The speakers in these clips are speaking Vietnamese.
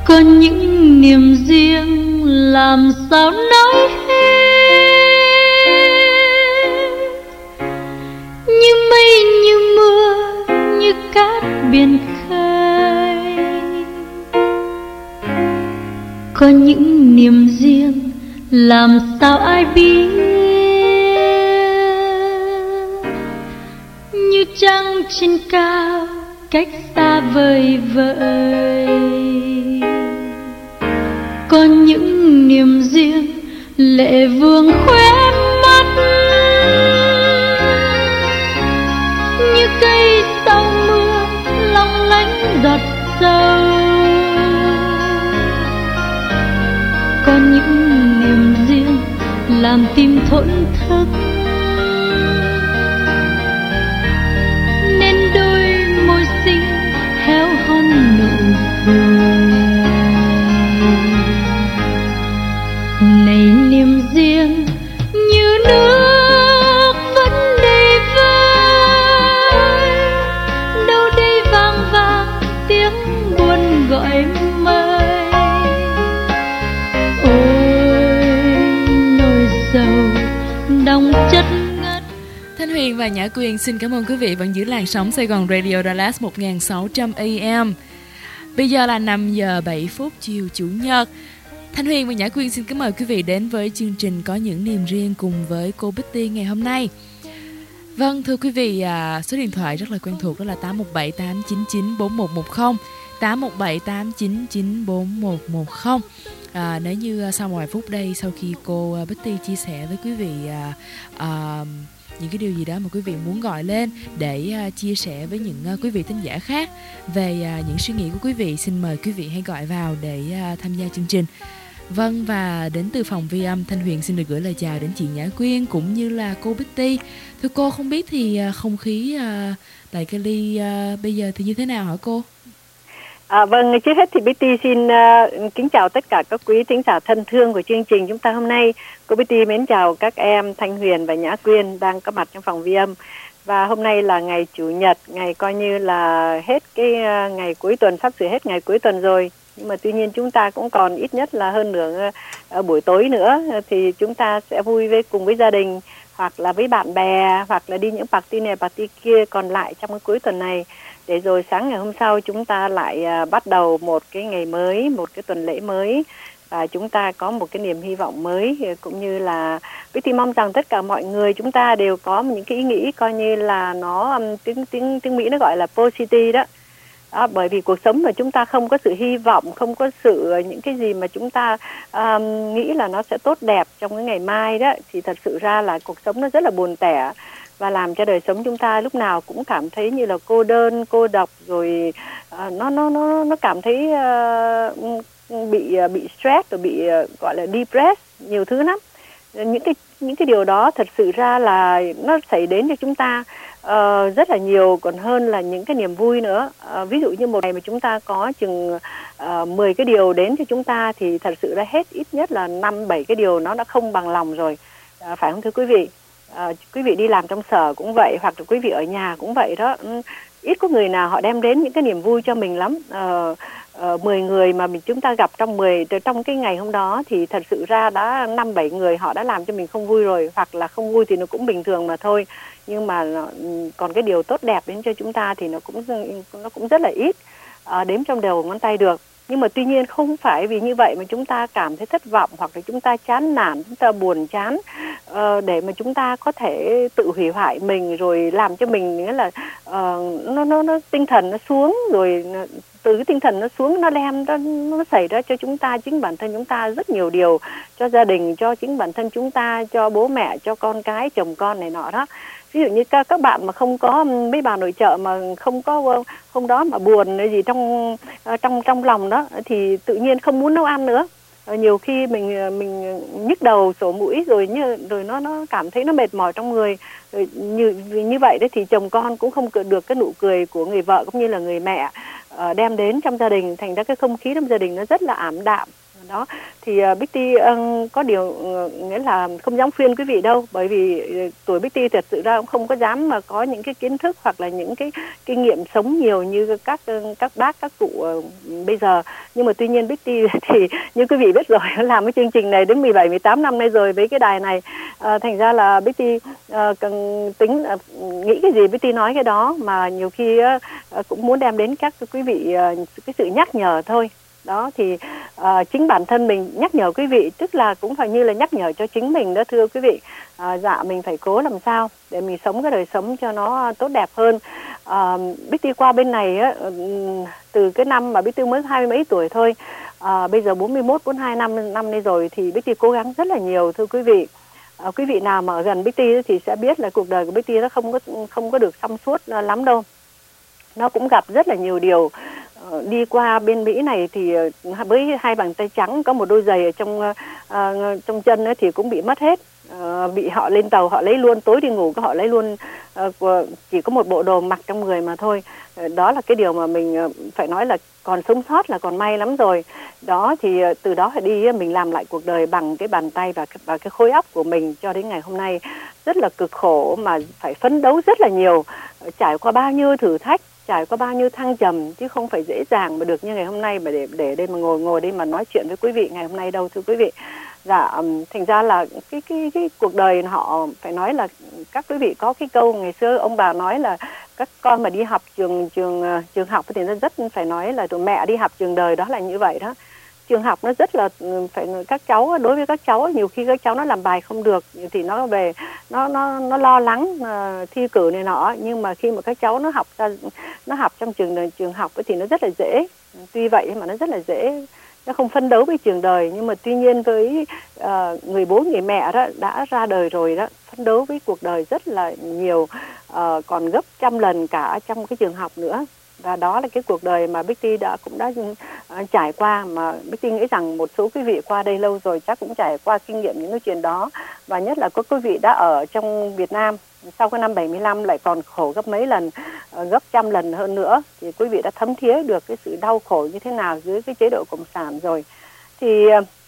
Có những niềm riêng làm sao nói hết, như mây như mưa như cát biển khơi. Có những niềm riêng làm sao ai biết, như trăng trên cao cách xa vời vợi. Có những niềm riêng lệ vương khóe mắt, như cây sau mưa long lánh giọt sâu. Có những niềm riêng làm tim thổn thức, nên đôi môi xinh héo hon nụ cười. Này niềm riêng như nước vẫn đầy vơi, đâu đây vang vang tiếng buồn gọi mây. Ôi nỗi sầu đong chất ngất. Thanh Huyền và Nhã Quyên xin cảm ơn quý vị vẫn giữ làn sóng Sài Gòn Radio Dallas 1600 AM. Bây giờ là 5 giờ 7 phút chiều Chủ nhật. Thanh Huyền và Nhã Quyên xin kính mời quý vị đến với chương trình Có những niềm riêng cùng với cô Betty ngày hôm nay. Vâng, thưa quý vị, số điện thoại rất là quen thuộc đó là 817-899-4110, 817-899-4110. Nếu như sau vài phút đây, sau khi cô Betty chia sẻ với quý vị những cái điều gì đó mà quý vị muốn gọi lên để chia sẻ với những quý vị thính giả khác về những suy nghĩ của quý vị, xin mời quý vị hãy gọi vào để tham gia chương trình. Vâng, và đến từ phòng vi âm, Thanh Huyền xin được gửi lời chào đến chị Nhã Quyên cũng như là cô Betty. Thưa cô, không biết thì không khí tại Cali bây giờ thì như thế nào hả cô? Vâng, trước hết thì Betty xin kính chào tất cả các quý thính giả thân thương của chương trình chúng ta hôm nay. Cô Betty mến chào các em Thanh Huyền và Nhã Quyên đang có mặt trong phòng vi âm. Và hôm nay là ngày Chủ nhật, ngày coi như là hết cái ngày cuối tuần, sắp sửa hết ngày cuối tuần rồi. Nhưng mà tuy nhiên chúng ta cũng còn ít nhất là hơn nửa buổi tối nữa thì chúng ta sẽ vui cùng với gia đình hoặc là với bạn bè hoặc là đi những party này party kia còn lại trong cái cuối tuần này, để rồi sáng ngày hôm sau chúng ta lại bắt đầu một cái ngày mới, một cái tuần lễ mới và chúng ta có một cái niềm hy vọng mới, cũng như là Betty mong rằng tất cả mọi người chúng ta đều có những cái ý nghĩ coi như là nó tiếng Mỹ nó gọi là positive đó. Bởi vì cuộc sống mà chúng ta không có sự hy vọng, không có sự những cái gì mà chúng ta nghĩ là nó sẽ tốt đẹp trong cái ngày mai đó, thì thật sự ra là cuộc sống nó rất là buồn tẻ và làm cho đời sống chúng ta lúc nào cũng cảm thấy như là cô đơn, cô độc, rồi nó cảm thấy bị stress, rồi bị gọi là depressed, nhiều thứ lắm. Những cái điều đó thật sự ra là nó xảy đến cho chúng ta rất là nhiều, còn hơn là những cái niềm vui nữa. Ví dụ như một ngày mà chúng ta có chừng 10 cái điều đến cho chúng ta thì thật sự ra hết ít nhất là 5-7 cái điều nó đã không bằng lòng rồi, phải không thưa quý vị? Quý vị đi làm trong sở cũng vậy, hoặc là quý vị ở nhà cũng vậy đó. Ít có người nào họ đem đến những cái niềm vui cho mình lắm. 10 người mà chúng ta gặp trong cái ngày hôm đó thì thật sự ra đã 5-7 người họ đã làm cho mình không vui rồi, hoặc là không vui thì nó cũng bình thường mà thôi. Nhưng mà còn cái điều tốt đẹp đến cho chúng ta thì nó cũng rất là ít, đếm trong đầu ngón tay được. Nhưng mà tuy nhiên không phải vì như vậy mà chúng ta cảm thấy thất vọng hoặc là chúng ta chán nản, chúng ta buồn chán để mà chúng ta có thể tự hủy hoại mình, rồi làm cho mình nghĩa là nó tinh thần nó xuống, rồi từ cái tinh thần nó xuống nó xảy ra cho chúng ta, chính bản thân chúng ta rất nhiều điều, cho gia đình, cho chính bản thân chúng ta, cho bố mẹ, cho con cái, chồng con này nọ đó. Ví dụ như các bạn mà không có, mấy bà nội trợ mà không có hôm đó mà buồn gì trong lòng đó thì tự nhiên không muốn nấu ăn nữa. Nhiều khi mình nhức đầu, sổ mũi, rồi nó cảm thấy nó mệt mỏi trong người. Rồi như vậy đấy thì chồng con cũng không được cái nụ cười của người vợ cũng như là người mẹ đem đến trong gia đình, thành ra cái không khí trong gia đình nó rất là ảm đạm, Đó thì Betty có điều nghĩa là không dám khuyên quý vị đâu, bởi vì tuổi Betty thật sự ra cũng không có dám mà có những cái kiến thức hoặc là những cái kinh nghiệm sống nhiều như các bác các cụ bây giờ. Nhưng mà tuy nhiên Betty thì như quý vị biết rồi, làm cái chương trình này đến 17 18 năm nay rồi với cái đài này, thành ra là Betty cần tính nghĩ cái gì Betty nói cái đó, mà nhiều khi cũng muốn đem đến các quý vị cái sự nhắc nhở thôi. Đó thì chính bản thân mình nhắc nhở quý vị, tức là cũng phải như là nhắc nhở cho chính mình đó thưa quý vị. Dạ mình phải cố làm sao để mình sống cái đời sống cho nó tốt đẹp hơn. Betty qua bên này á, từ cái năm mà Betty mới 20 mấy tuổi thôi, bây giờ 41 42 năm nay rồi, thì Betty cố gắng rất là nhiều thưa quý vị. Quý vị nào mà ở gần Betty thì sẽ biết là cuộc đời của Betty nó không có được xong suốt lắm đâu. Nó cũng gặp rất là nhiều điều. Đi qua bên Mỹ này thì với hai bàn tay trắng, có một đôi giày ở trong chân ấy thì cũng bị mất hết. Bị họ lên tàu họ lấy luôn, tối đi ngủ họ lấy luôn, chỉ có một bộ đồ mặc trong người mà thôi. Đó là cái điều mà mình phải nói là còn sống sót là còn may lắm rồi. Đó thì từ đó phải đi mình làm lại cuộc đời bằng cái bàn tay và cái khối óc của mình cho đến ngày hôm nay. Rất là cực khổ mà phải phấn đấu rất là nhiều, trải qua bao nhiêu thử thách, trải qua bao nhiêu thăng trầm, chứ không phải dễ dàng mà được như ngày hôm nay mà để đây mà ngồi đây mà nói chuyện với quý vị ngày hôm nay đâu thưa quý vị. Dạ, thành ra là cái cuộc đời họ phải nói là các quý vị có cái câu ngày xưa ông bà nói là các con mà đi học trường học thì nó rất phải nói là tụi mẹ đi học trường đời, đó là như vậy đó. Trường học nó rất là phải, các cháu đối với các cháu nhiều khi các cháu nó làm bài không được thì nó về nó lo lắng thi cử này nọ, nhưng mà khi mà các cháu nó học trong trường học thì nó rất là dễ. Tuy vậy mà nó rất là dễ, nó không phấn đấu với trường đời, nhưng mà tuy nhiên với người bố người mẹ đó đã ra đời rồi đó, phấn đấu với cuộc đời rất là nhiều, còn gấp trăm lần cả trong cái trường học nữa. Và đó là cái cuộc đời mà Betty cũng đã trải qua, mà Betty nghĩ rằng một số quý vị qua đây lâu rồi chắc cũng trải qua kinh nghiệm những cái chuyện đó. Và nhất là có quý vị đã ở trong Việt Nam sau cái năm 75 lại còn khổ gấp mấy lần, gấp trăm lần hơn nữa, thì quý vị đã thấm thía được cái sự đau khổ như thế nào dưới cái chế độ cộng sản rồi. Thì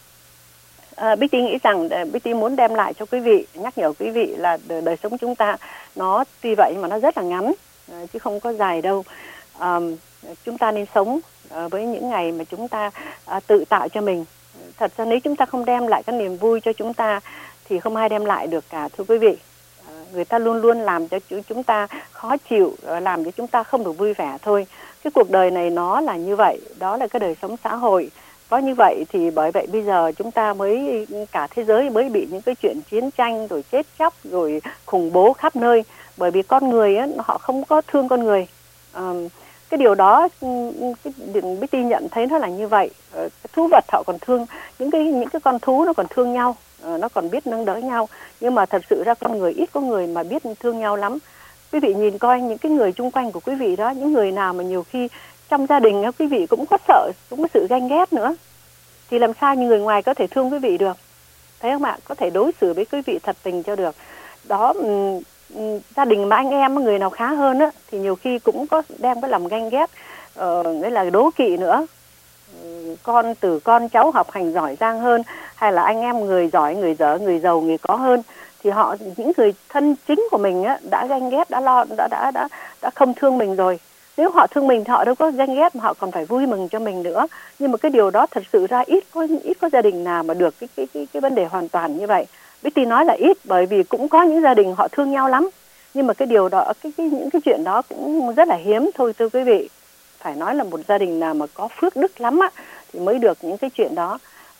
Betty nghĩ rằng Betty muốn đem lại cho quý vị, nhắc nhở quý vị là đời sống chúng ta nó tuy vậy mà nó rất là ngắn, chứ không có dài đâu. Chúng ta nên sống với những ngày mà chúng ta tự tạo cho mình. Thật ra nếu chúng ta không đem lại cái niềm vui cho chúng ta thì không ai đem lại được cả thưa quý vị. Người ta luôn luôn làm cho chúng ta khó chịu, làm cho chúng ta không được vui vẻ thôi. Cái cuộc đời này nó là như vậy, đó là cái đời sống xã hội. Có như vậy thì bởi vậy bây giờ chúng ta mới, cả thế giới mới bị những cái chuyện chiến tranh rồi chết chóc rồi khủng bố khắp nơi, bởi vì con người ấy, họ không có thương con người. Cái điều đó Betty nhận thấy nó là như vậy. Thú vật họ còn thương, những cái con thú nó còn thương nhau, nó còn biết nâng đỡ nhau, nhưng mà thật sự ra con người ít có người mà biết thương nhau lắm. Quý vị nhìn coi những cái người chung quanh của quý vị đó, những người nào mà nhiều khi trong gia đình quý vị cũng có sợ, cũng có sự ganh ghét nữa, thì làm sao như người ngoài có thể thương quý vị được, thấy không ạ? Có thể đối xử với quý vị thật tình cho được. Đó, gia đình mà anh em người nào khá hơn á thì nhiều khi cũng có đem cái lòng ganh ghét, nghĩa là đố kỵ nữa. Con cháu học hành giỏi giang hơn, hay là anh em người giỏi, người dở, người giàu, người có hơn, thì họ, những người thân chính của mình á, đã ganh ghét, đã không thương mình rồi. Nếu họ thương mình thì họ đâu có ganh ghét, mà họ còn phải vui mừng cho mình nữa. Nhưng mà cái điều đó thật sự ra ít có gia đình nào mà được cái vấn đề hoàn toàn như vậy. Betty nói là ít, bởi vì cũng có những gia đình họ thương nhau lắm, nhưng mà cái điều đó, những cái chuyện đó cũng rất là hiếm thôi thưa quý vị. Phải nói là một gia đình nào mà có phước đức lắm á thì mới được những cái chuyện đó.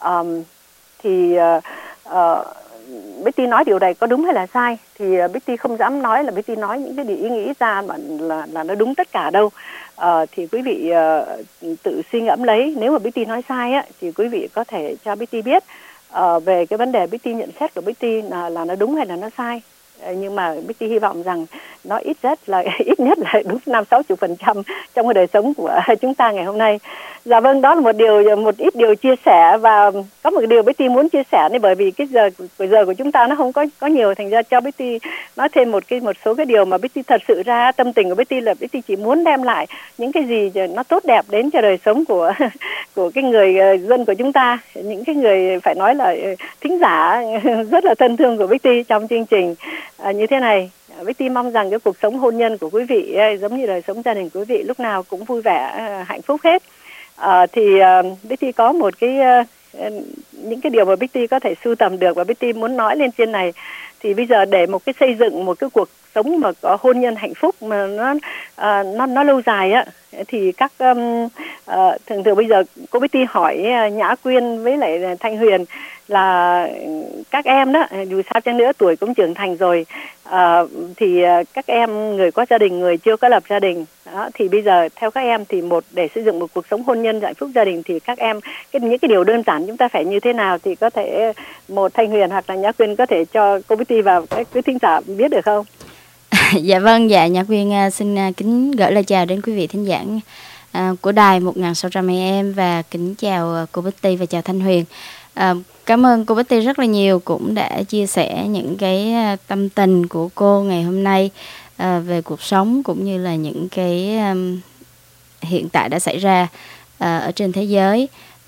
Betty nói điều này có đúng hay là sai thì Betty không dám nói là Betty nói những cái ý nghĩ ra mà là nó đúng tất cả đâu. Thì quý vị tự suy ngẫm lấy. Nếu mà Betty nói sai á thì quý vị có thể cho Betty biết về cái vấn đề Betty nhận xét của Betty là nó đúng hay là nó sai. nhưng mà Bích hy vọng rằng nó ít nhất là đúng 50-60% trong cái đời sống của chúng ta ngày hôm nay. Dạ vâng, đó là một ít điều chia sẻ, và có một điều Bích muốn chia sẻ này, bởi vì cái giờ của chúng ta nó không có nhiều, thành ra cho Bích nói thêm một số cái điều mà Bích thật sự ra tâm tình của Bích là Bích chỉ muốn đem lại những cái gì nó tốt đẹp đến cho đời sống của cái người dân của chúng ta, những cái người phải nói là thính giả rất là thân thương của Bích trong chương trình như thế này. Bích mong rằng cái cuộc sống hôn nhân của quý vị giống như đời sống gia đình của quý vị lúc nào cũng vui vẻ, hạnh phúc hết. Thì Bích có một những cái điều mà Bích có thể sưu tầm được và Bích muốn nói lên trên này. Thì bây giờ để xây dựng một cái cuộc sống mà có hôn nhân hạnh phúc mà nó lâu dài á, thì các thường bây giờ cô Bích hỏi Nhã Quyên với lại Thanh Huyền là các em đó, dù sao chăng nữa tuổi cũng trưởng thành rồi, thì các em người có gia đình, người chưa có lập gia đình đó, thì bây giờ theo các em thì để xây dựng một cuộc sống hôn nhân hạnh phúc gia đình thì các em những cái điều đơn giản chúng ta phải như thế nào, thì có thể một Thanh Huyền hoặc là Nhã Quyên có thể cho cô Bích và các quý thính giả biết được không? Dạ vâng, dạ Nhã Quyên xin kính gửi lời chào đến quý vị thính giả của đài 1600 AM và kính chào cô Bích và chào Thanh Huyền. Cảm ơn cô Bích rất là nhiều, cũng đã chia sẻ những cái tâm tình của cô ngày hôm nay về cuộc sống cũng như là những cái hiện tại đã xảy ra ở trên thế giới.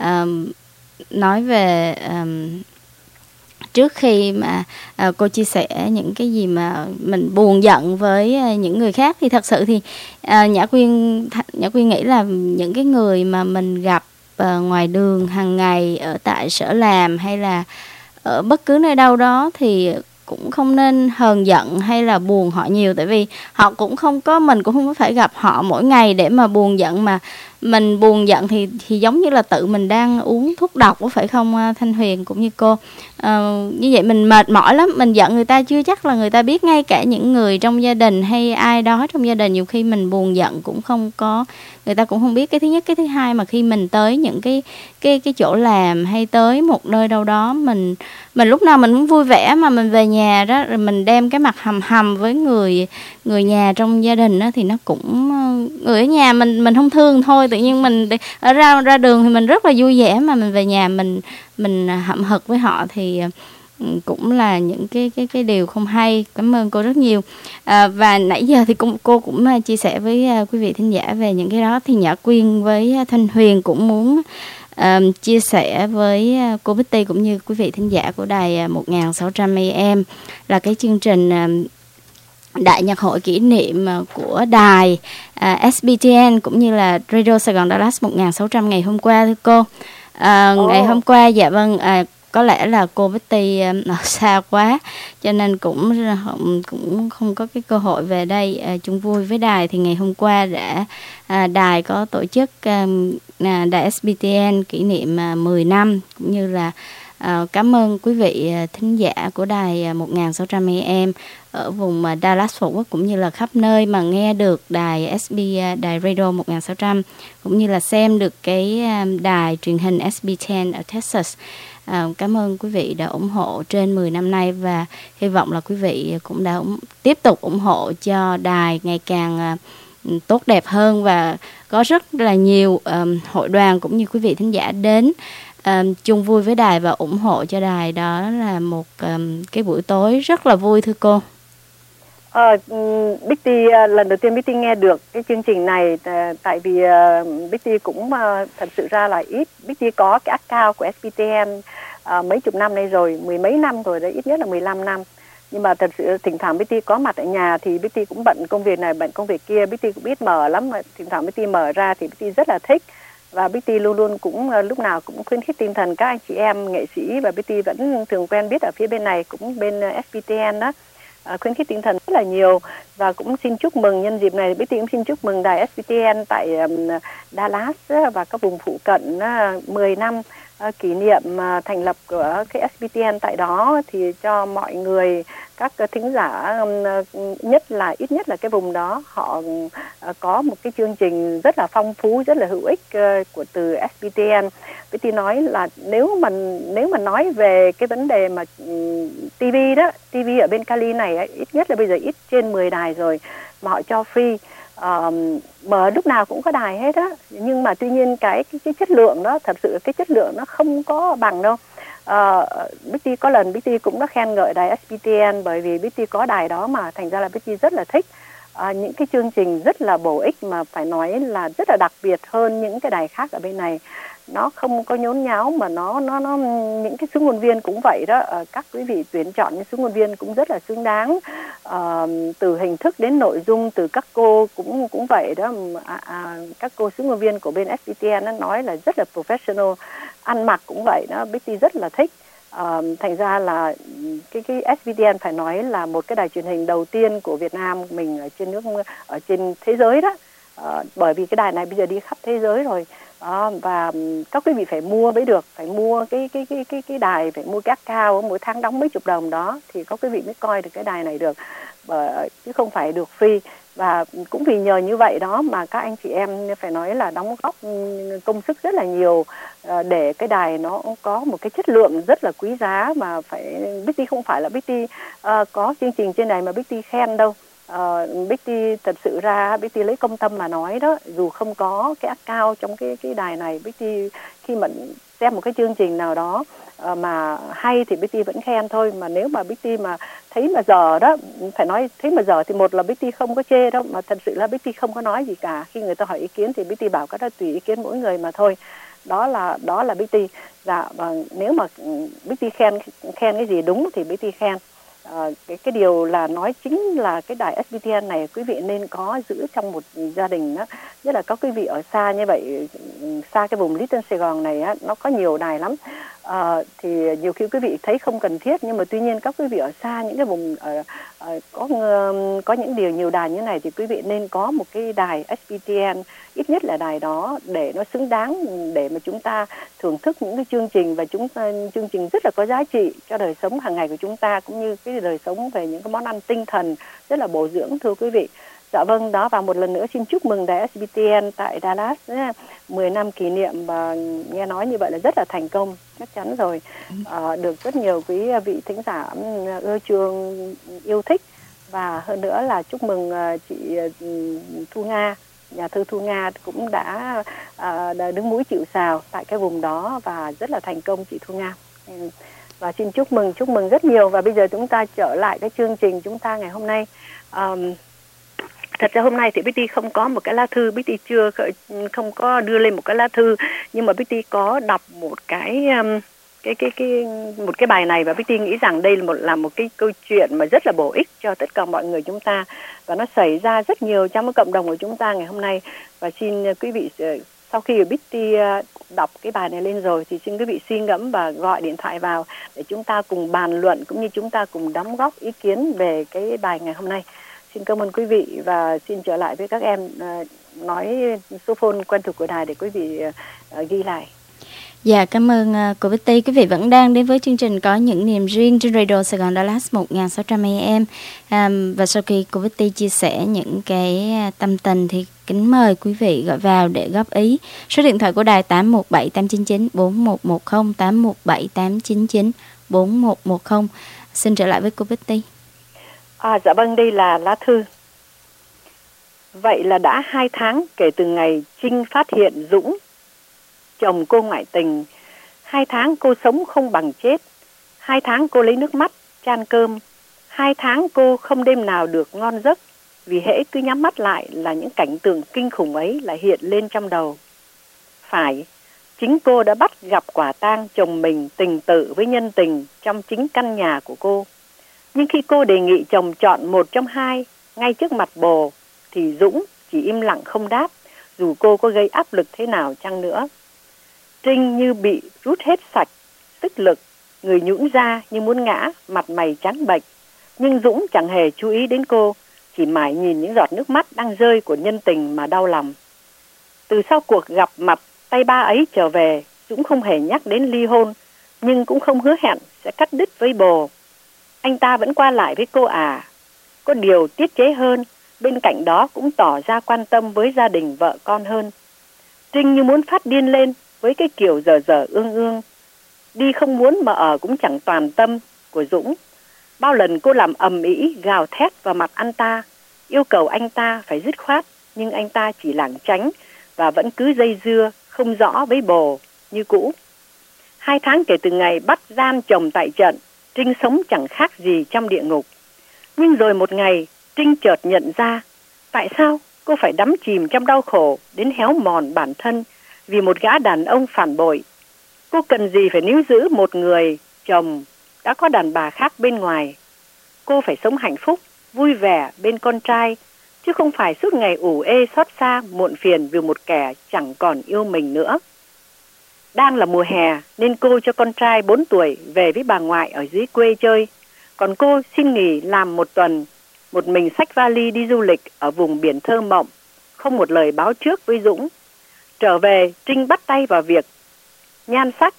Nói về trước khi mà cô chia sẻ những cái gì mà mình buồn giận với những người khác, thì thật sự thì Nhã Quyên nghĩ là những cái người mà mình gặp ngoài đường hàng ngày, ở tại sở làm hay là ở bất cứ nơi đâu đó, thì cũng không nên hờn giận hay là buồn họ nhiều, tại vì họ cũng không có, mình cũng không có phải gặp họ mỗi ngày để mà buồn giận. Mà mình buồn giận thì giống như là tự mình đang uống thuốc độc, có phải không Thanh Huyền cũng như cô? Như vậy mình mệt mỏi lắm, mình giận người ta chưa chắc là người ta biết. Ngay cả những người trong gia đình hay ai đó trong gia đình, nhiều khi mình buồn giận cũng không có, người ta cũng không biết. Cái thứ nhất. Cái thứ hai, mà khi mình tới những cái chỗ làm hay tới một nơi đâu đó, mình lúc nào mình cũng vui vẻ, mà mình về nhà đó rồi mình đem cái mặt hầm hầm với người nhà trong gia đình đó, thì nó cũng, người ở nhà mình không thương thôi, tự nhiên mình ở ra đường thì mình rất là vui vẻ, mà mình về nhà mình hậm hực với họ thì cũng là những cái điều không hay. Cảm ơn cô rất nhiều. Và nãy giờ thì cô cũng chia sẻ với quý vị thính giả về những cái đó. Thì Nhã Quyên với Thanh Huyền cũng muốn chia sẻ với cô Bích cũng như quý vị thính giả của đài 1600 AM là cái chương trình Đại nhạc hội kỷ niệm của đài SBTN cũng như là Radio Sài Gòn Dallas 1600 ngày hôm qua, thưa cô. Ngày hôm qua, dạ vâng, có lẽ là cô Betty ở xa quá cho nên cũng không có cái cơ hội về đây chung vui với đài. Thì ngày hôm qua đài có tổ chức đài SBTN kỷ niệm 10 năm, cũng như là cảm ơn quý vị thính giả của đài 1600 AM ở vùng Dallas Fort Worth cũng như là khắp nơi mà nghe được đài đài Radio 1600 cũng như là xem được cái đài truyền hình SB10 ở Texas. Cảm ơn quý vị đã ủng hộ trên 10 năm nay, và hy vọng là quý vị cũng đã tiếp tục ủng hộ cho đài ngày càng tốt đẹp hơn, và có rất là nhiều hội đoàn cũng như quý vị thính giả đến chung vui với đài và ủng hộ cho đài. Đó là một cái buổi tối rất là vui, thưa cô. Bích lần đầu tiên Bích nghe được cái chương trình này, tại vì Bích cũng thật sự ra là ít. Bích có cái account của SBTN mấy chục năm nay rồi, mười mấy năm rồi đấy, ít nhất là 15 năm. Nhưng mà thật sự thỉnh thoảng Bích có mặt ở nhà thì Bích cũng bận công việc này, bận công việc kia, Bích cũng biết mở lắm, mà thỉnh thoảng Bích mở ra thì Bích rất là thích. Và Bích luôn luôn cũng lúc nào cũng khuyến khích tinh thần các anh chị em nghệ sĩ, và Bích vẫn thường quen biết ở phía bên này, cũng bên SBTN đó, khuyến khích tinh thần rất là nhiều. Và cũng xin chúc mừng nhân dịp này, Bích cũng xin chúc mừng đài SBTN tại Dallas và các vùng phụ cận 10 năm kỷ niệm thành lập của cái SBTN tại đó, thì cho mọi người, các thính giả ít nhất là cái vùng đó, họ có một cái chương trình rất là phong phú, rất là hữu ích của từ SBTN. Betty nói là nếu mà nói về cái vấn đề mà TV đó, TV ở bên Cali này ấy, ít nhất là bây giờ ít trên 10 đài rồi mà họ cho free. Mà lúc nào cũng có đài hết á, nhưng mà tuy nhiên cái chất lượng đó, thật sự cái chất lượng nó không có bằng đâu. Betty có lần Betty cũng đã khen ngợi đài SBTN bởi vì Betty có đài đó mà thành ra là Betty rất là thích. Những cái chương trình rất là bổ ích mà phải nói là rất là đặc biệt hơn những cái đài khác ở bên này. Nó không có nhốn nháo mà nó những cái xuống ngôn viên cũng vậy đó. Các quý vị tuyển chọn những xuống ngôn viên cũng rất là xứng đáng, từ hình thức đến nội dung, từ các cô cũng vậy đó. Các cô xuống ngôn viên của bên SBTN nó nói là rất là professional, ăn mặc cũng vậy đó. Betty rất là thích. Thành ra là cái SBTN phải nói là một cái đài truyền hình đầu tiên của Việt Nam mình ở trên thế giới đó. Bởi vì cái đài này bây giờ đi khắp thế giới rồi. Và các quý vị phải mua mới được, phải mua cái đài, phải mua cái cao, mỗi tháng đóng mấy chục đồng đó thì các quý vị mới coi được cái đài này được, chứ không phải được free. Và cũng vì nhờ như vậy đó mà các anh chị em phải nói là đóng góp công sức rất là nhiều để cái đài nó có một cái chất lượng rất là quý giá. Mà Betty không phải là Betty có chương trình trên này mà Betty khen đâu. Betty thật sự ra Betty lấy công tâm mà nói đó, dù không có cái account trong cái đài này, Betty khi mà xem một cái chương trình nào đó mà hay thì Betty vẫn khen thôi. Mà nếu mà Betty mà thấy mà dở đó, phải nói thấy mà dở thì một là Betty không có chê đâu, mà thật sự là Betty không có nói gì cả. Khi người ta hỏi ý kiến thì Betty bảo cái đó tùy ý kiến mỗi người mà thôi. Đó là Betty. Dạ, và nếu mà Betty khen cái gì đúng thì Betty khen. Cái điều là nói chính là cái đài SBTN này quý vị nên có giữ trong một gia đình đó. Nhất là các quý vị ở xa như vậy, xa cái vùng Little Sài Gòn này á, nó có nhiều đài lắm. Thì nhiều khi quý vị thấy không cần thiết, nhưng mà tuy nhiên các quý vị ở xa những cái vùng có những nhiều đài như này thì quý vị nên có một cái đài SBTN, ít nhất là đài đó để nó xứng đáng, để mà chúng ta thưởng thức những cái chương trình và chương trình rất là có giá trị cho đời sống hàng ngày của chúng ta, cũng như cái đời sống về những cái món ăn tinh thần rất là bổ dưỡng, thưa quý vị. Dạ vâng, đó, và một lần nữa xin chúc mừng đài SBTN tại Dallas 10 năm kỷ niệm, và nghe nói như vậy là rất là thành công, chắc chắn rồi. Được rất nhiều quý vị thính giả ưa chuộng, yêu thích. Và hơn nữa là chúc mừng chị Thu Nga, nhà thơ Thu Nga cũng đã đứng mũi chịu sào tại cái vùng đó và rất là thành công, chị Thu Nga. Và xin chúc mừng rất nhiều. Và bây giờ chúng ta trở lại cái chương trình chúng ta ngày hôm nay. Thật ra hôm nay thì Betty không có một cái lá thư, Betty không có đưa lên một cái lá thư, nhưng mà Betty có đọc một một cái bài này, và Betty nghĩ rằng đây là một cái câu chuyện mà rất là bổ ích cho tất cả mọi người chúng ta, và nó xảy ra rất nhiều trong cái cộng đồng của chúng ta ngày hôm nay. Và xin quý vị, sau khi Betty đọc cái bài này lên rồi thì xin quý vị suy ngẫm và gọi điện thoại vào để chúng ta cùng bàn luận, cũng như chúng ta cùng đóng góp ý kiến về cái bài ngày hôm nay. Xin cảm ơn quý vị và xin trở lại với các em, nói số phone quen thuộc của đài để quý vị ghi lại. Dạ, cảm ơn cô Betty. Quý vị vẫn đang đến với chương trình Có Những Niềm Riêng trên Radio Sài Gòn Dallas 1600 AM. Và sau khi cô Betty chia sẻ những cái tâm tình thì kính mời quý vị gọi vào để góp ý. Số điện thoại của đài 817 899 4110, 817 899 4110. Xin trở lại với cô Betty. Dạ vâng, đây là lá thư. Vậy là đã 2 tháng kể từ ngày Trinh phát hiện Dũng, chồng cô, ngoại tình. 2 tháng cô sống không bằng chết. 2 tháng cô lấy nước mắt chan cơm. 2 tháng cô không đêm nào được ngon giấc, vì hễ cứ nhắm mắt lại là những cảnh tượng kinh khủng ấy lại hiện lên trong đầu. Phải, chính cô đã bắt gặp quả tang chồng mình tình tự với nhân tình trong chính căn nhà của cô. Nhưng khi cô đề nghị chồng chọn một trong hai ngay trước mặt bồ, thì Dũng chỉ im lặng không đáp, dù cô có gây áp lực thế nào chăng nữa. Trinh như bị rút hết sạch sức lực, người nhũn ra như muốn ngã, mặt mày trắng bệch. Nhưng Dũng chẳng hề chú ý đến cô, chỉ mải nhìn những giọt nước mắt đang rơi của nhân tình mà đau lòng. Từ sau cuộc gặp mặt tay ba ấy trở về, Dũng không hề nhắc đến ly hôn, nhưng cũng không hứa hẹn sẽ cắt đứt với bồ. Anh ta vẫn qua lại với cô à. Có điều tiết chế hơn, bên cạnh đó cũng tỏ ra quan tâm với gia đình vợ con hơn. Trinh như muốn phát điên lên với cái kiểu dở dở ương ương. Đi không muốn mà ở cũng chẳng toàn tâm của Dũng. Bao lần cô làm ầm ĩ gào thét vào mặt anh ta, yêu cầu anh ta phải dứt khoát, nhưng anh ta chỉ lảng tránh và vẫn cứ dây dưa không rõ với bồ như cũ. 2 tháng kể từ ngày bắt giam chồng tại trận, Trinh sống chẳng khác gì trong địa ngục. Nhưng rồi một ngày, Trinh chợt nhận ra tại sao cô phải đắm chìm trong đau khổ đến héo mòn bản thân vì một gã đàn ông phản bội. Cô cần gì phải níu giữ một người chồng đã có đàn bà khác bên ngoài. Cô phải sống hạnh phúc, vui vẻ bên con trai, chứ không phải suốt ngày ủ ê xót xa muộn phiền vì một kẻ chẳng còn yêu mình nữa. Đang là mùa hè nên cô cho con trai 4 tuổi về với bà ngoại ở dưới quê chơi. Còn cô xin nghỉ làm 1 tuần, một mình xách vali đi du lịch ở vùng biển thơ mộng, không một lời báo trước với Dũng. Trở về, Trinh bắt tay vào việc nhan sắc,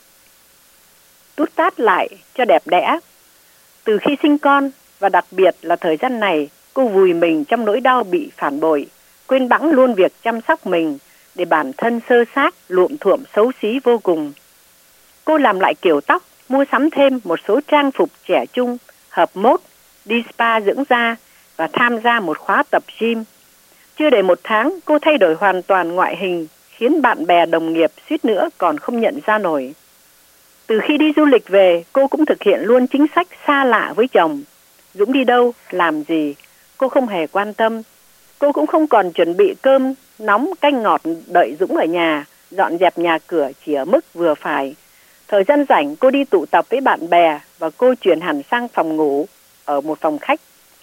tút tát lại cho đẹp đẽ. Từ khi sinh con, và đặc biệt là thời gian này, cô vùi mình trong nỗi đau bị phản bội, quên bẵng luôn việc chăm sóc mình, để bản thân xơ xác, luộm thuộm xấu xí vô cùng. Cô làm lại kiểu tóc, mua sắm thêm một số trang phục trẻ trung, hợp mốt, đi spa dưỡng da và tham gia một khóa tập gym. Chưa đầy 1 tháng, cô thay đổi hoàn toàn ngoại hình, khiến bạn bè đồng nghiệp suýt nữa còn không nhận ra nổi. Từ khi đi du lịch về, cô cũng thực hiện luôn chính sách xa lạ với chồng. Dũng đi đâu, làm gì, cô không hề quan tâm. Cô cũng không còn chuẩn bị cơm nóng canh ngọt đợi Dũng ở nhà, dọn dẹp nhà cửa chỉ ở mức vừa phải. Thời gian rảnh cô đi tụ tập với bạn bè và cô chuyển hẳn sang phòng ngủ ở một phòng khách.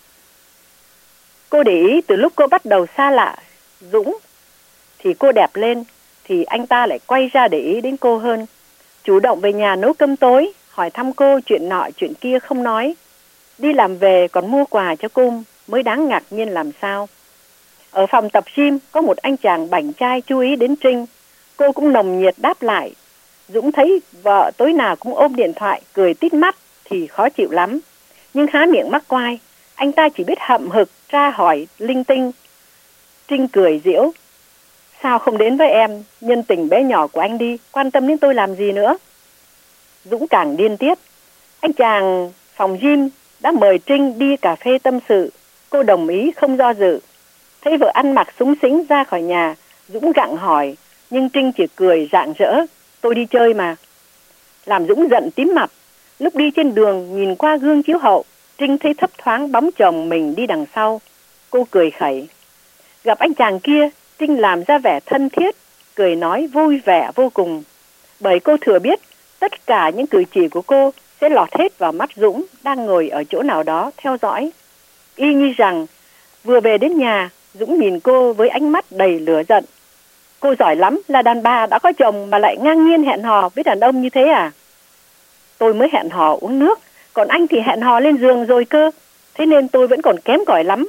Cô để ý từ lúc cô bắt đầu xa lạ Dũng thì cô đẹp lên, thì anh ta lại quay ra để ý đến cô hơn. Chủ động về nhà nấu cơm tối, hỏi thăm cô chuyện nọ chuyện kia không nói. Đi làm về còn mua quà cho cô, mới đáng ngạc nhiên làm sao. Ở phòng tập gym có một anh chàng bảnh trai chú ý đến Trinh. Cô cũng nồng nhiệt đáp lại. Dũng thấy vợ tối nào cũng ôm điện thoại cười tít mắt thì khó chịu lắm. Nhưng há miệng mắc quai, anh ta chỉ biết hậm hực tra hỏi linh tinh. Trinh cười giễu. Sao không đến với em, nhân tình bé nhỏ của anh đi, quan tâm đến tôi làm gì nữa. Dũng càng điên tiết. Anh chàng phòng gym đã mời Trinh đi cà phê tâm sự. Cô đồng ý không do dự. Thấy vợ ăn mặc súng xính ra khỏi nhà, Dũng gặng hỏi, nhưng Trinh chỉ cười rạng rỡ. Tôi đi chơi mà. Làm Dũng giận tím mặt. Lúc đi trên đường nhìn qua gương chiếu hậu, Trinh thấy thấp thoáng bóng chồng mình đi đằng sau. Cô cười khẩy. Gặp anh chàng kia, Trinh làm ra vẻ thân thiết, cười nói vui vẻ vô cùng. Bởi cô thừa biết tất cả những cử chỉ của cô sẽ lọt hết vào mắt Dũng đang ngồi ở chỗ nào đó theo dõi. Y như rằng vừa về đến nhà, Dũng nhìn cô với ánh mắt đầy lửa giận. Cô giỏi lắm, là đàn bà đã có chồng mà lại ngang nhiên hẹn hò với đàn ông như thế à? Tôi mới hẹn hò uống nước, còn anh thì hẹn hò lên giường rồi cơ. Thế nên tôi vẫn còn kém cỏi lắm.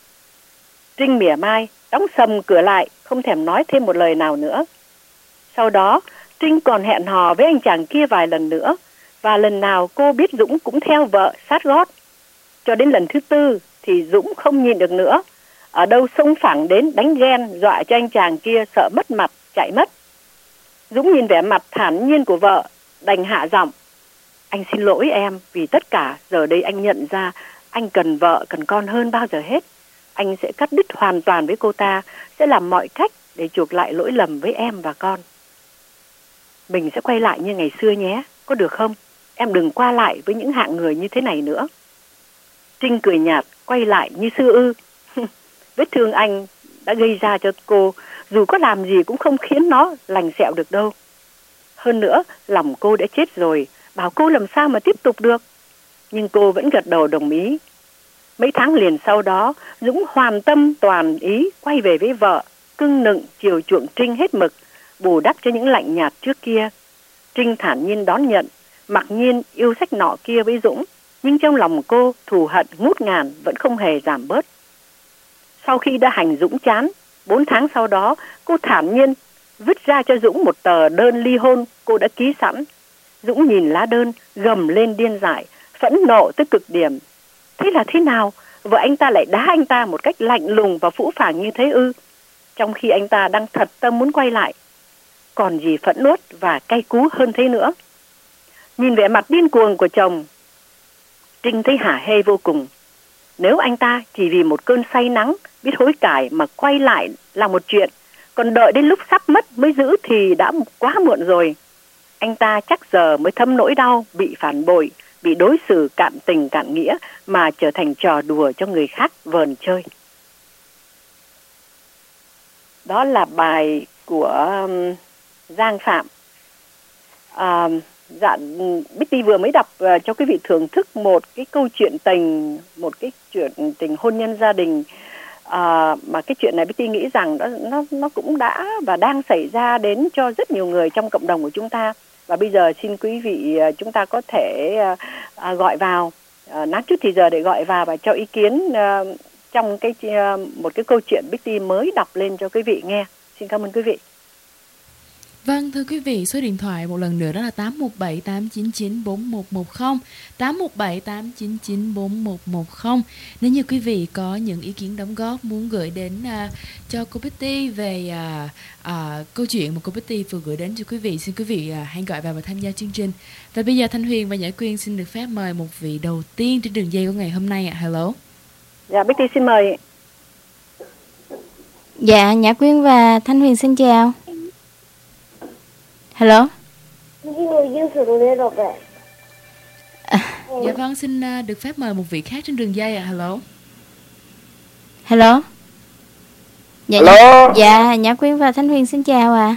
Trinh mỉa mai, đóng sầm cửa lại, không thèm nói thêm một lời nào nữa. Sau đó, Trinh còn hẹn hò với anh chàng kia vài lần nữa, và lần nào cô biết Dũng cũng theo vợ sát gót. Cho đến lần thứ 4 thì Dũng không nhịn được nữa. Ở đâu xông phẳng đến đánh ghen, dọa cho anh chàng kia sợ mất mặt, chạy mất. Dũng nhìn vẻ mặt thản nhiên của vợ, đành hạ giọng. Anh xin lỗi em vì tất cả, giờ đây anh nhận ra anh cần vợ, cần con hơn bao giờ hết. Anh sẽ cắt đứt hoàn toàn với cô ta, sẽ làm mọi cách để chuộc lại lỗi lầm với em và con. Mình sẽ quay lại như ngày xưa nhé, có được không? Em đừng qua lại với những hạng người như thế này nữa. Trinh cười nhạt, quay lại như xưa ư. Vết thương anh đã gây ra cho cô, dù có làm gì cũng không khiến nó lành sẹo được đâu. Hơn nữa, lòng cô đã chết rồi, bảo cô làm sao mà tiếp tục được. Nhưng cô vẫn gật đầu đồng ý. Mấy tháng liền sau đó, Dũng hoàn tâm toàn ý quay về với vợ, cưng nựng chiều chuộng Trinh hết mực, bù đắp cho những lạnh nhạt trước kia. Trinh thản nhiên đón nhận, mặc nhiên yêu sách nọ kia với Dũng, nhưng trong lòng cô thù hận ngút ngàn vẫn không hề giảm bớt. Sau khi đã hành Dũng chán, 4 tháng sau đó, cô thản nhiên vứt ra cho Dũng một tờ đơn ly hôn cô đã ký sẵn. Dũng nhìn lá đơn, gầm lên điên dại, phẫn nộ tới cực điểm. Thế là thế nào? Vợ anh ta lại đá anh ta một cách lạnh lùng và phũ phàng như thế ư? Trong khi anh ta đang thật tâm muốn quay lại. Còn gì phẫn uất và cay cú hơn thế nữa. Nhìn vẻ mặt điên cuồng của chồng, Trinh thấy hả hê vô cùng. Nếu anh ta chỉ vì một cơn say nắng biết hối cải mà quay lại là một chuyện, còn đợi đến lúc sắp mất mới giữ thì đã quá muộn rồi. Anh ta chắc giờ mới thấm nỗi đau bị phản bội, bị đối xử cạn tình cạn nghĩa mà trở thành trò đùa cho người khác vờn chơi. Đó là bài của Giang Phạm. Bích vừa mới đọc cho quý vị thưởng thức một cái câu chuyện tình, một cái chuyện tình hôn nhân gia đình, mà cái chuyện này Bích nghĩ rằng nó cũng đã và đang xảy ra đến cho rất nhiều người trong cộng đồng của chúng ta. Và bây giờ xin quý vị chúng ta có thể gọi vào, nán chút thì giờ để gọi vào và cho ý kiến trong một cái câu chuyện Bích mới đọc lên cho quý vị nghe. Xin cảm ơn quý vị. Vâng, thưa quý vị, số điện thoại một lần nữa đó là 817-899-4110, 817-899-4110. Nếu như quý vị có những ý kiến đóng góp muốn gửi đến cho cô Betty về câu chuyện mà cô Betty vừa gửi đến cho quý vị, xin quý vị hãy gọi vào và tham gia chương trình. Và bây giờ Thanh Huyền và Nhã Quyên xin được phép mời một vị đầu tiên trên đường dây của ngày hôm nay ạ. Hello. Dạ, Betty xin mời. Dạ, Nhã Quyên và Thanh Huyền xin chào. Hello. Dạ vâng, xin được phép mời một vị khác trên đường dây ạ. Hello. Hello. Dạ, Hello. Dạ, Nhã Quyên và Thanh Huyền xin chào ạ.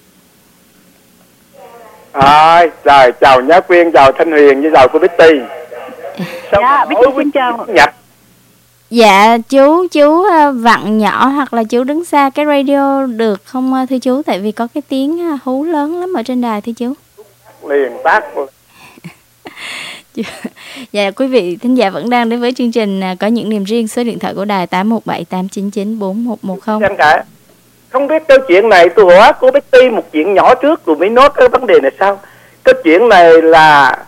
Rồi, chào Nhã Quyên, chào Thanh Huyền, với chào cô Betty. Dạ, Betty xin chào. Dạ, chú vặn nhỏ hoặc là chú đứng xa cái radio được không thưa chú? Tại vì có cái tiếng hú lớn lắm ở trên đài thưa chú. Liền tắt. Dạ, quý vị thính giả vẫn đang đến với chương trình Có Những Niềm Riêng, số điện thoại của đài 817-899-4110. Em cả không biết câu chuyện này, tôi hỏi cô Betty một chuyện nhỏ trước rồi mới nói cái vấn đề này sao. Cái chuyện này là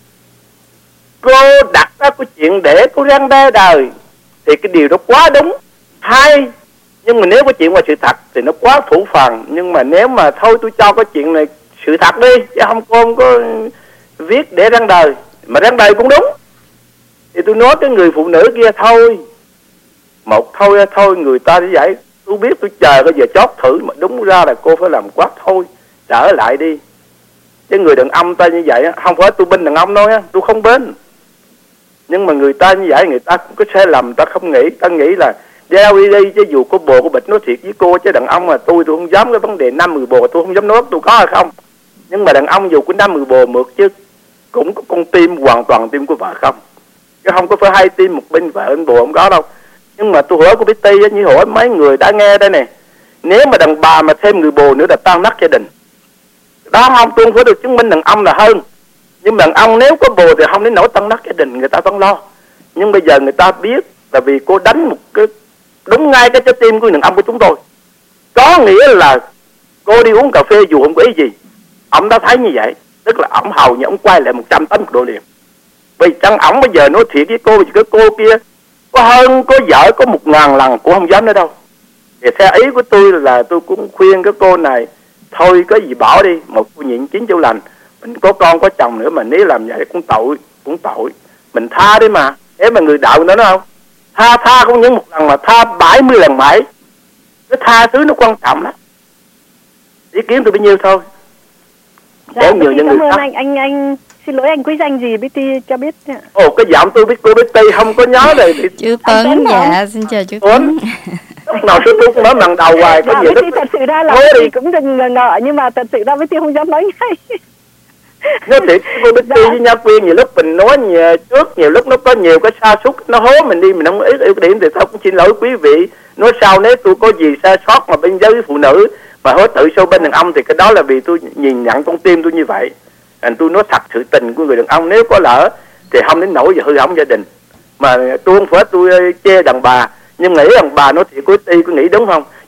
cô đặt ra cái chuyện để cô răng đe đời thì cái điều đó quá đúng hay, nhưng mà nếu có chuyện qua sự thật thì nó quá thủ phần. Nhưng mà nếu mà thôi tôi cho cái chuyện này sự thật đi, chứ không có viết để răng đời, mà răng đời cũng đúng thì tôi nói cái người phụ nữ kia thôi, một thôi người ta như vậy. Tôi biết tôi chờ cái giờ chót thử, mà đúng ra là cô phải làm quá thôi, trở lại đi. Chứ người đàn ông ta như vậy không phải tôi bên đàn ông thôi, tôi không bên. Nhưng mà người ta như vậy, người ta cũng có sai lầm, người ta không nghĩ, ta nghĩ là đeo đi chứ dù có bồ có bịch nói thiệt với cô. Chứ đàn ông mà tôi không dám cái vấn đề 5-10 bồ, tôi không dám nói tôi có hay không. Nhưng mà đàn ông dù có 5-10 bồ mượt chứ cũng có con tim hoàn toàn tim của vợ không, chứ không có phải hai tim một bên vợ bên bồ, không có đâu. Nhưng mà tôi hỏi cô Betty như hỏi mấy người đã nghe đây nè, nếu mà đàn bà mà thêm người bồ nữa là tan nát gia đình đó không, tôi không phải được chứng minh đàn ông là hơn. Nhưng đàn ông nếu có bồ thì không đến nỗi tăng nát gia đình, người ta vẫn lo. Nhưng bây giờ người ta biết là vì cô đánh một cái đúng ngay cái trái tim của đàn ông của chúng tôi. Có nghĩa là cô đi uống cà phê dù không có ý gì, ông đã thấy như vậy, tức là ông hầu như ông quay lại 180 độ liền. Vì chăng ổng bây giờ nói thiệt với cô, vì cái cô kia có hơn có vợ có 1000 lần cũng không dám nữa đâu. Thì theo ý của tôi là tôi cũng khuyên cái cô này thôi cái gì bỏ đi, một cô nhịn 9 chỗ lành. Mình có con có chồng nữa mà nếu làm vậy cũng tội. Mình tha đi mà. Thế mà người đạo nữa không? Tha không những một lần mà tha 70 lần mãi. Cái tha thứ nó quan trọng lắm. Ý kiến tôi bấy nhiêu thôi. Dạ, nhiều những người khác. Anh xin lỗi, anh quý danh gì Betty cho biết. Ồ, cái giọng tôi biết cô Betty không có nhớ rồi. Chú Tuấn, dạ, xin chào chú Tuấn. Lúc nào tôi cũng nói bằng đầu hoài. Có nhiều Betty thật sự ra là Betty cũng đừng ngờ, nhưng mà thật sự ra Betty không dám nói ngay. Nói thiệt cô Betty với Nhã Quyên nhiều lúc mình nói trước, nhiều lúc nó có nhiều cái sa sút, nó hố mình đi, mình không ý ưu điểm thì thôi cũng xin lỗi quý vị. Nói sau nếu tôi có gì sai sót mà bên giới phụ nữ mà hối tự sâu bên đàn ông thì cái đó là vì tôi nhìn nhận con tim tôi như vậy. Tôi nói thật sự tình của người đàn ông, nếu có lỡ thì không đến nỗi hư hỏng gia đình. Mà tôi không phải tôi chê đàn bà, nhưng nghĩ đàn bà nói thiệt quý Betty có nghĩ đúng không?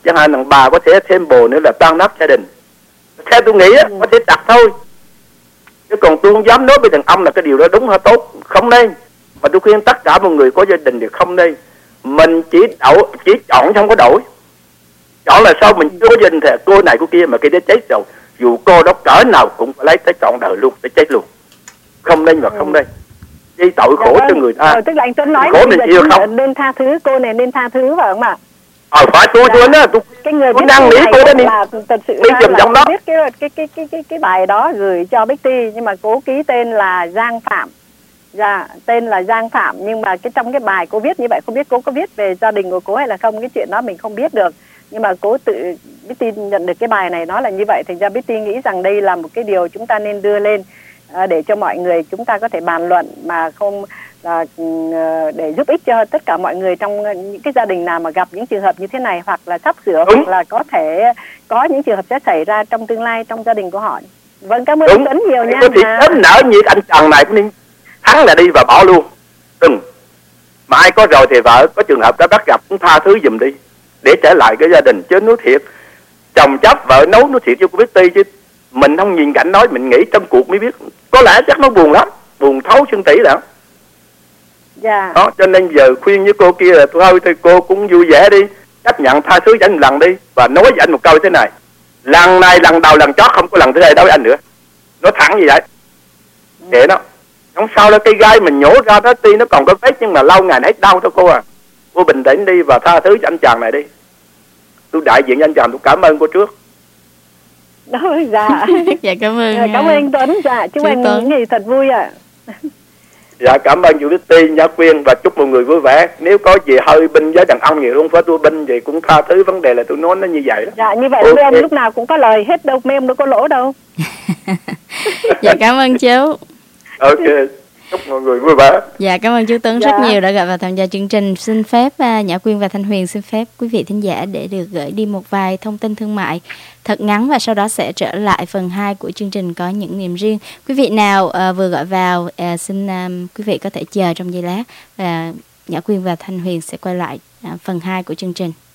chẳng hạn thằng bà có thể thêm bồ nữa là tan nát gia đình. Theo tôi nghĩ á, có thể đặt thôi. Chứ còn tôi không dám nói với thằng ông là cái điều đó đúng hay tốt, không nên. Mà tôi khuyên tất cả mọi người có gia đình thì không nên. Mình chỉ chọn không có đổi. Chọn là sao mình chưa có gia đình thì cô này cô kia, mà khi đã chết rồi, dù cô đó cỡ nào cũng phải lấy tới trọn đời luôn, để chết luôn. Không nên và không nên. Gây tội khổ cho người ta. Tức là anh Tuấn nói khổ mình chịu không? nên tha thứ, cô này nên tha thứ phải không ạ? Phải tôi á, cái người tôi đang nghĩ cô đó đi. Thật sự ra là biết cái bài đó gửi cho Bích Ti, nhưng mà cố ký tên là Giang Phạm. Dạ, tên là Giang Phạm, nhưng mà trong cái bài cô viết như vậy, không biết cô có viết về gia đình của cô hay là không, cái chuyện đó mình không biết được. Nhưng mà cô tự Bích Ti nhận được cái bài này nó là như vậy, thành ra Bích Ti nghĩ rằng đây là một cái điều chúng ta nên đưa lên để cho mọi người chúng ta có thể bàn luận, mà không là để giúp ích cho tất cả mọi người trong những cái gia đình nào mà gặp những trường hợp như thế này, hoặc là sắp sửa, hoặc là có thể có những trường hợp sẽ xảy ra trong tương lai trong gia đình của họ. Vâng, cảm ơn anh Tuấn nhiều nha. Có thể sớm nở như anh chàng này cũng nên hắn là đi và bỏ luôn. Đừng. Mà ai có rồi thì vợ có trường hợp đã bắt gặp cũng tha thứ giùm đi, để trở lại cái gia đình. Chứ nói thiệt, chồng chấp vợ nấu nói thiệt cho cô biết Ti, chứ mình không nhìn cảnh nói, mình nghĩ trong cuộc mới biết. Có lẽ chắc nó buồn lắm, buồn thấu xương tủy lắm. Dạ. Đó, cho nên giờ khuyên với cô kia là thôi thì cô cũng vui vẻ đi, chấp nhận tha thứ cho anh một lần đi, và nói với anh một câu thế này: lần này lần đầu lần chót, không có lần thứ hai đâu với anh nữa. Nói thẳng như vậy. Để nó không sao đâu, cây gai mình nhổ ra đó tuy nó còn có vết, nhưng mà lâu ngày nó hết đau thôi cô à. Cô bình tĩnh đi và tha thứ cho anh chàng này đi. Tôi đại diện cho anh chàng, tôi cảm ơn cô trước. Đó, dạ. Dạ cảm ơn. Cảm ơn anh Tuấn. Dạ, chúc anh những ngày thật vui ạ. Dạ cảm ơn chú Đức Ti, Nhã Quyên, và chúc mọi người vui vẻ. Nếu có gì hơi binh với đàn ông gì không phải tôi binh gì, cũng tha thứ vấn đề là tôi nói nó như vậy đó. Dạ như vậy mấy ông lúc nào cũng có lời hết đâu, mấy ông đâu có lỗ đâu. Dạ cảm ơn chú. Ok, chúc mọi người vui vẻ. Dạ cảm ơn chú Tuấn rất nhiều đã gặp và tham gia chương trình. Xin phép Nhã Quyên và Thanh Huyền xin phép quý vị thính giả để được gửi đi một vài thông tin thương mại thật ngắn, và sau đó sẽ trở lại phần 2 của chương trình Có Những Niềm Riêng. Quý vị nào vừa gọi vào xin quý vị có thể chờ trong giây lát, Nhã Quyên và Thanh Huyền sẽ quay lại phần 2 của chương trình.